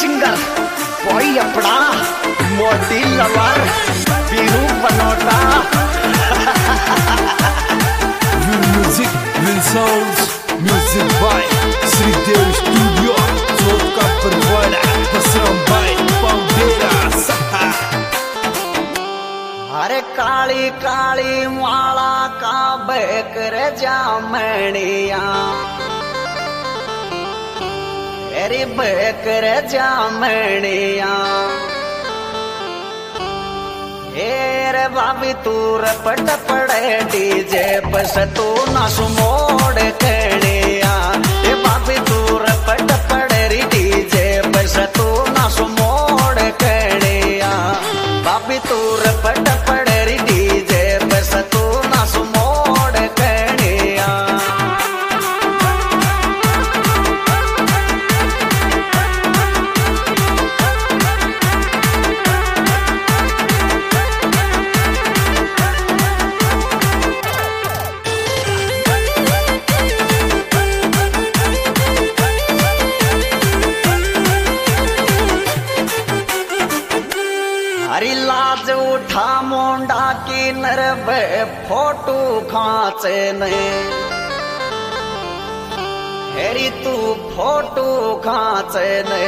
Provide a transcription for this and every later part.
Singer कोई अपना मोटी lover Biru Banota music will sounds music by Shridev studio चौथ का परवाड़ा बसराम भाई पाउडेरा सहा। अरे काली काली माला का बेकर जामणिया अरे बेकर जामणिया रे बाबी तू रपट पड़े डीजे बस तू ना सुमोड़ कणिया ए बाबी तू रपट पड़े री डीजे बस तू ना सुमोड़ कणिया बाबी तू रपट पड़े री डीजे बस तू ना सुमोड़ कणिया। हरी लाज उठा मोंडा की नरबे फोटो खाचे ने हेरी तू फोटो खाचे ने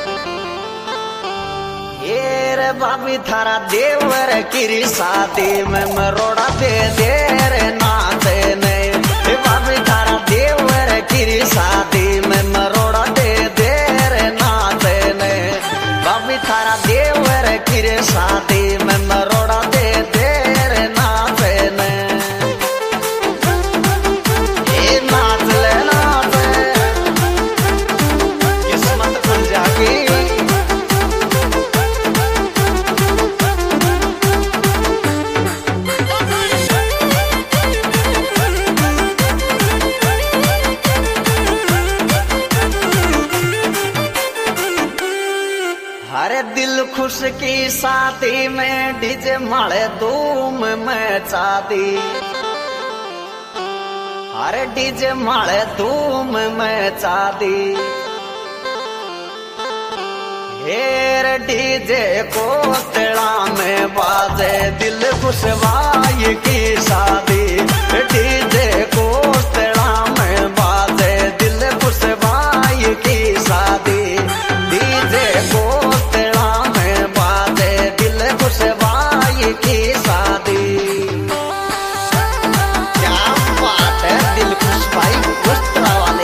रे बाबी थारा देवर की शादी में मरोड़ा दे दे रे नाचे ने बाबी थारा देवर की शादी में मरोड़ा दे दे रे नाचे ने बाबी थारा देवर की शादी में मरोड़ा दे दे रे नाचे ने ये नाच ले नाचे किस्मत खुल जाएगी। अरे दिल खुश की शादी में डीजे माले धूम मचा दी अरे डीजे माले धूम मचा दी हेर डीजे को तेड़ा में बाजे दिल खुश वाई की शादी डीजे को तेड़ा में बाजे दिल खुश वाई की शादी डीजे को खुशवाई की शादी। क्या बात है दिल खुश भाई खुश तरह वाले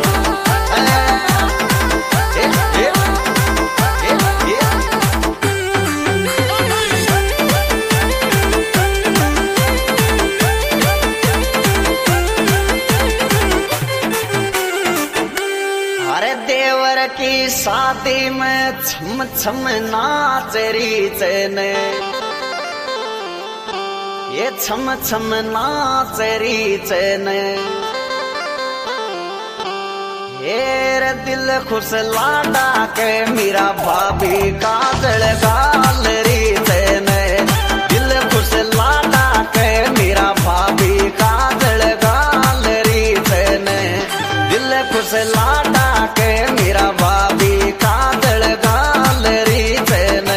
अरे देवर की शादी में छम छम नाच रीचे ने ये छम छम नाच रीचे ने ये दिल खुश लाडा के मेरा भाभी काजल गाल रीचे ने दिल खुश लाडा के मेरा भाभी काजल गाल रीचे ने दिल खुश लाडा के मेरा भाभी काजल गाल रीचे ने।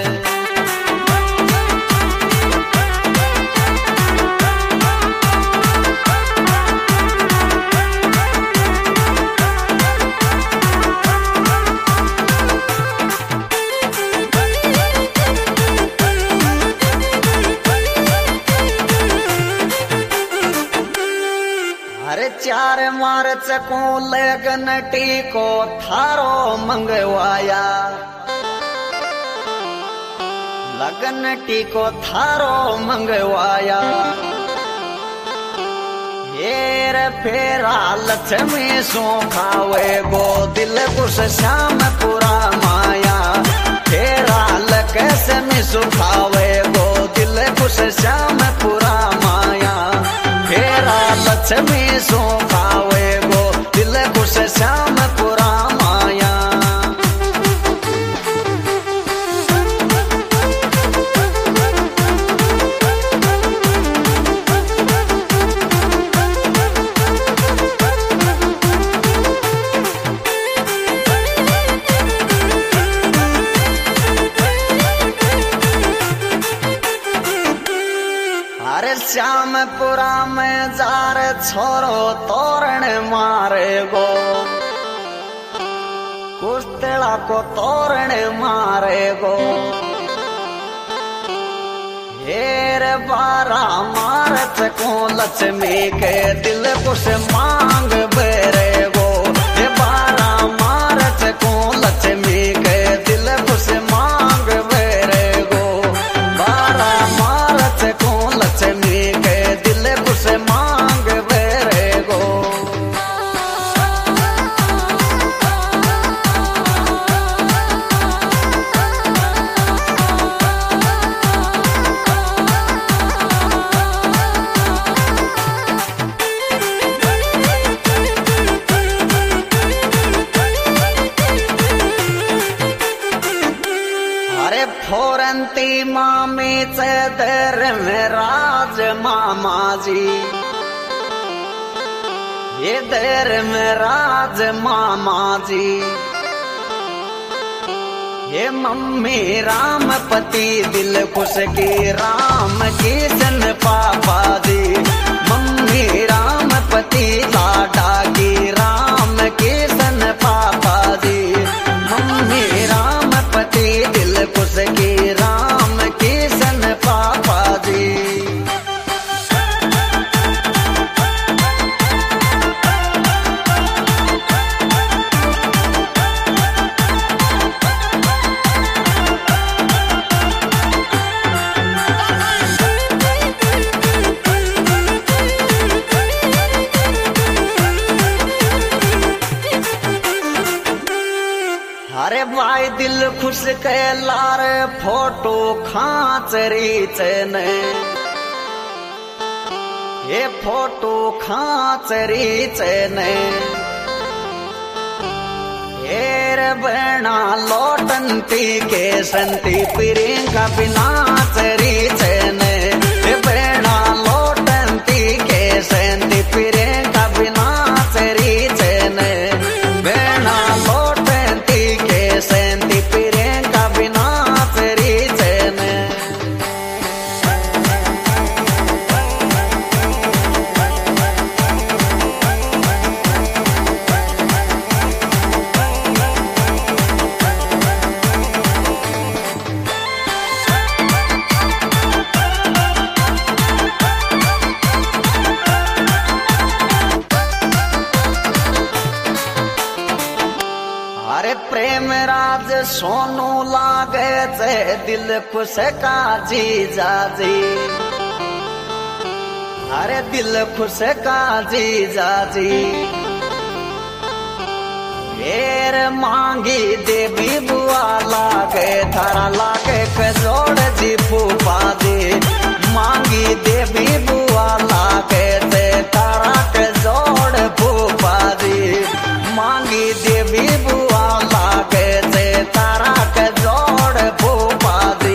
अरे 4 मार्च को लगन टीको थारो मंगवाया लगन टीको थारो मंगवाया ये फेरा लक्ष्मी सो खावे गो दिल खुश श्याम पूरा माया फेरा लक्ष्मी सो खावे गो दिल खुश श्याम पूरा माया फेरा लक्ष्मी सो खावे गो दिल खुश श्याम पूरा माया। रामपुरा में जार छोरो तोरण मारे गो कुस्तेड़ा को तोरण मारे गो हेर बारा मारत को लक्ष्मी के दिल कुछ मांग बेरे गो हे बारा मारत को लक्ष्मी के दिल कुछ मांग बेरे गो बारा मारत को लक्ष्मी के दिल कुछ मांग बेरे गो फोरंती मामी चदर में राज मामा जी ये दर में राज मामा जी ये मम्मी राम पति दिल खुश की राम की जन पापा जी मम्मी राम पति लाडा की राम की जन पापा जी मम्मी राम पति दिल खुश की राम की सन पापा जी अरे भाई दिल खुश के लार फोटो खांच रीच ने ये फोटो खांच रीच ने हेर बना लौटंती के संती प्रियंका बिना रीच ने बना लौटंती के संती प्रियंका बिना रीच ने बना लौटंती के संती प्रियंका बिना रीच ने अरे प्रेम राज सोनू लागे से दिल खुश का जी जाजी अरे दिल खुश का जी जाजी फेर मांगी देवी बुआ लागे थारा लागे कजोड़ जी फूफा जी मांगी देवी बुआ लागे ते तारा कजोड़ फूफा जी मांगी देवी बुआ लागे ते तारा कजोड़ फूफा जी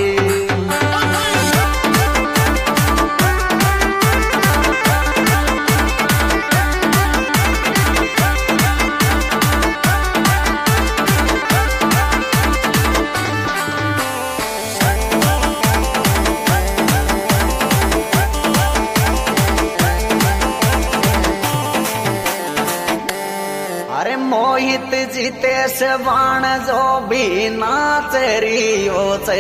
अरे मोहित जीते से बाण जो भी नाच रियो से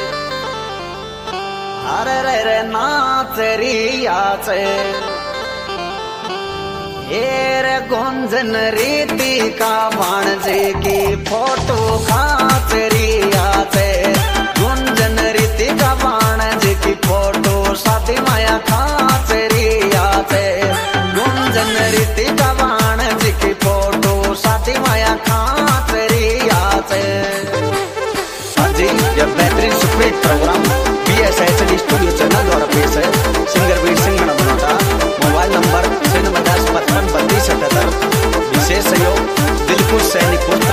अरे रे नाच रिया से हेर गुंजन रीति का बाण जी की फोटो खाच रिया से गुंजन रीति का बाण जी की फोटो साथी माया खाच रिया से गुंजन रीति का बाण जी की फोटो साथी माया खाच रिया से जी यह बेहतरीन superhit programme BSHD studio channel द्वारा पेश है singer Veer Singh Banota mobile number 9010553278 विशेष सहयोग दिलकुश सैनिक